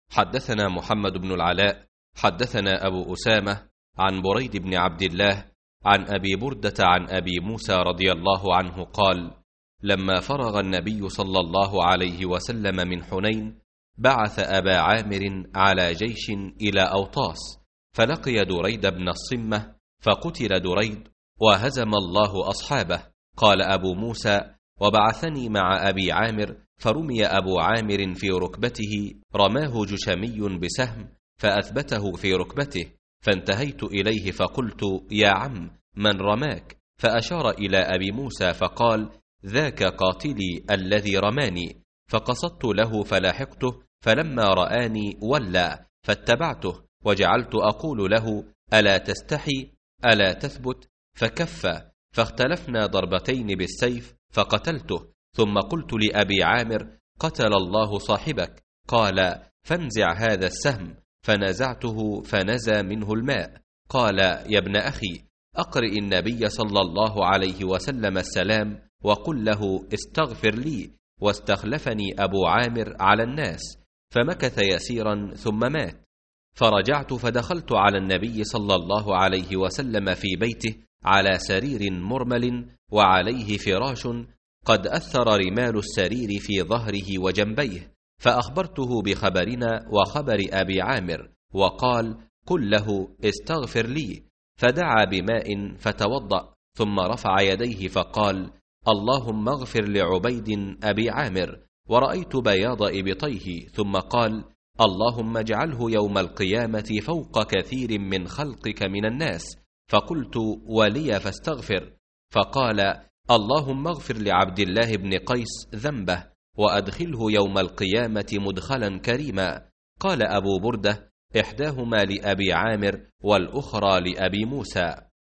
حدثنا محمد بن العلاء حدثنا أبو أسامة عن بريد بن عبد الله عن أبي بردة عن أبي موسى رضي الله عنه قال: لما فرغ النبي صلى الله عليه وسلم من حنين بعث أبا عامر على جيش إلى أوطاس، فلقي دريد بن الصمة فقتل دريد وهزم الله أصحابه. قال أبو موسى: وبعثني مع أبي عامر فرمي أبو عامر في ركبته، رماه جشمي بسهم فأثبته في ركبته، فانتهيت إليه فقلت: يا عم، من رماك؟ فأشار إلى أبي موسى فقال: ذاك قاتلي الذي رماني. فقصدت له فلاحقته، فلما رآني ولى، فاتبعته وجعلت أقول له: ألا تستحي؟ ألا تثبت؟ فكف، فاختلفنا ضربتين بالسيف فقتلته. ثم قلت لأبي عامر: قتل الله صاحبك. قال: فانزع هذا السهم. فنزعته فنزى منه الماء. قال: يا ابن أخي، أقرئ النبي صلى الله عليه وسلم السلام وقل له: استغفر لي. واستخلفني أبو عامر على الناس، فمكث يسيرا ثم مات. فرجعت فدخلت على النبي صلى الله عليه وسلم في بيته على سرير مرمل وعليه فراش قد أثر رمال السرير في ظهره وجنبيه، فأخبرته بخبرنا وخبر أبي عامر، وقال: قل له: استغفر لي. فدعا بماء فتوضأ، ثم رفع يديه فقال: اللهم اغفر لعبيد أبي عامر. ورأيت بياض إبطيه، ثم قال: اللهم اجعله يوم القيامة فوق كثير من خلقك من الناس. فقلت: ولي فاستغفر. فقال: اللهم اغفر لعبد الله بن قيس ذنبه وأدخله يوم القيامة مدخلا كريما. قال أبو بردة: إحداهما لأبي عامر والأخرى لأبي موسى.